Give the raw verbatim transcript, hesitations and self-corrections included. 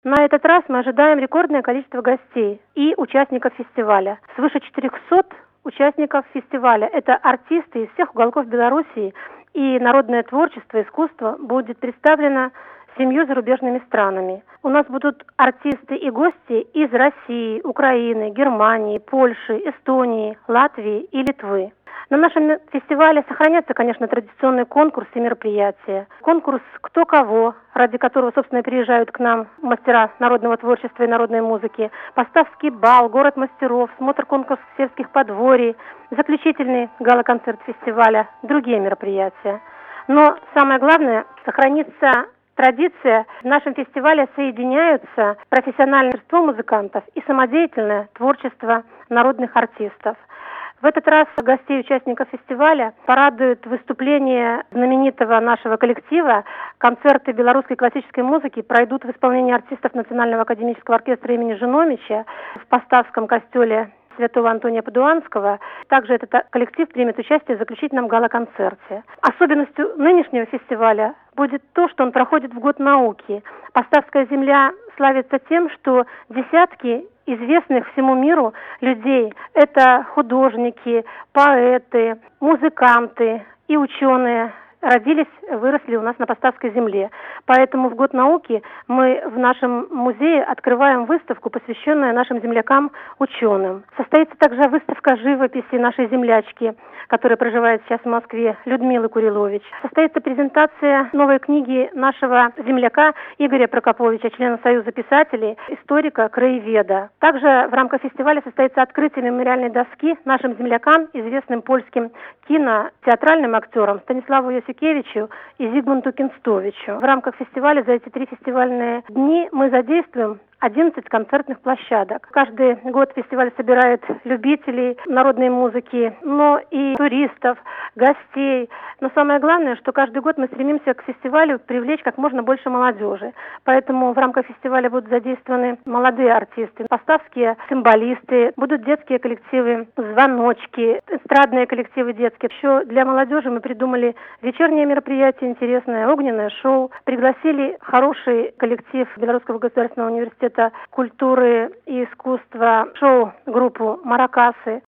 На этот раз мы ожидаем рекордное количество гостей и участников фестиваля. Свыше четырехсот участников фестиваля. Это артисты из всех уголков Белоруссии, и народное творчество, искусство будет представлено семью зарубежными странами. У нас будут артисты и гости из России, Украины, Германии, Польши, Эстонии, Латвии и Литвы. На нашем фестивале сохранятся, конечно, традиционные конкурсы и мероприятия. Конкурс «Кто кого», ради которого, собственно, приезжают к нам мастера народного творчества и народной музыки, Поставский бал, город мастеров, смотр конкурсов сельских подворий, заключительный гала-концерт фестиваля, другие мероприятия. Но самое главное, сохранится традиция. В нашем фестивале соединяются профессиональное творчество музыкантов и самодеятельное творчество народных артистов. В этот раз гостей участников фестиваля порадуют выступление знаменитого нашего коллектива. Концерты белорусской классической музыки пройдут в исполнении артистов Национального академического оркестра имени Жиновича в Поставском костеле Святого Антония Падуанского. Также этот коллектив примет участие в заключительном гала-концерте. Особенностью нынешнего фестиваля будет то, что он проходит в год науки. Поставская земля славится тем, что десятки известных всему миру людей, это художники, поэты, музыканты и ученые, родились, выросли у нас на Поставской земле. Поэтому в год науки мы в нашем музее открываем выставку, посвященную нашим землякам-ученым. Состоится также выставка живописи нашей землячки, которая проживает сейчас в Москве, Людмилы Курилович. Состоится презентация новой книги нашего земляка Игоря Прокоповича, члена Союза писателей, историка, краеведа. Также в рамках фестиваля состоится открытие мемориальной доски нашим землякам, известным польским кино-театральным актерам Станиславу Ясикевичу и Зигмунту Кинстовичу. В рамках фестиваля за эти три фестивальные дни мы задействуем одиннадцать концертных площадок. Каждый год фестиваль собирает любителей народной музыки, но и туристов, гостей. Но самое главное, что каждый год мы стремимся к фестивалю привлечь как можно больше молодежи. Поэтому в рамках фестиваля будут задействованы молодые артисты, поставские цимбалисты, будут детские коллективы, звоночки, эстрадные коллективы детские. Еще для молодежи мы придумали вечернее мероприятие интересное, огненное шоу. Пригласили хороший коллектив Белорусского государственного университета культуры и искусства, шоу-группу «Маракасы».